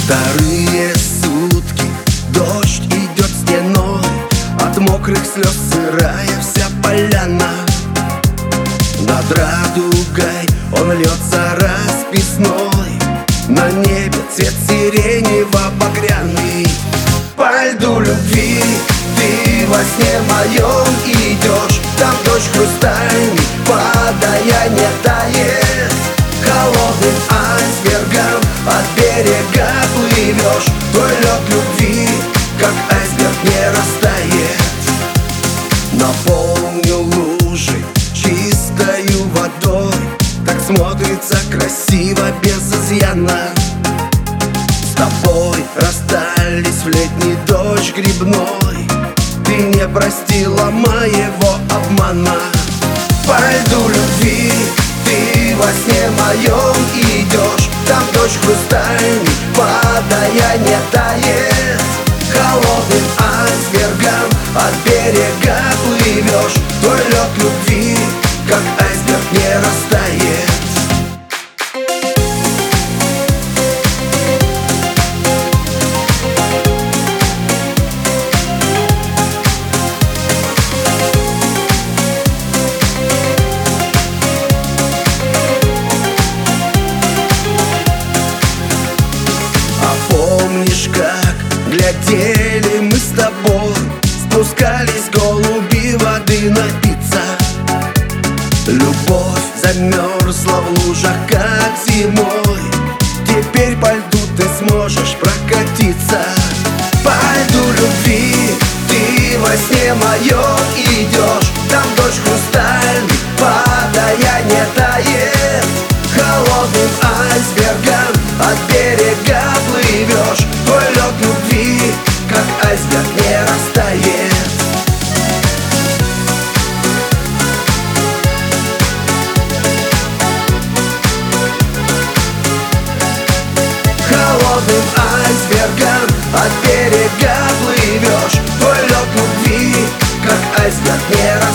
Вторые сутки дождь идет стеной, от мокрых слез сырая вся поляна. Над радугой он льется расписной, на небе цвет сиренево-багряный. По льду любви ты во сне моем идешь, там дождь хрустальный, падая не тает. Холодным айсбергом от берега плывешь, твой лед любви, как айсберг, не растает. Наполню лужи чистою водой, так смотрится красиво без изъяна. С тобой расстались в летний дождь грибной, ты не простила моего обмана. По льду любви ты во сне моем идешь, там дождь хрустальный, падая не тает. Холодным айсбергом от берега плывешь, твой лед любви, как айсберг, не растает. Помнишь, как глядели мы с тобой, спускались голуби воды напиться. Любовь замерзла в лужах, как зимой, теперь по льду ты сможешь прокатиться. По льду любви ты во сне моем идешь, там дождь хрустальный, падая не тает. Холодным айсбергом от берега плывешь, твой лед любви, как айсберг, не растает. Холодным айсбергом от берега плывешь, твой лед любви, как айсберг, не растает.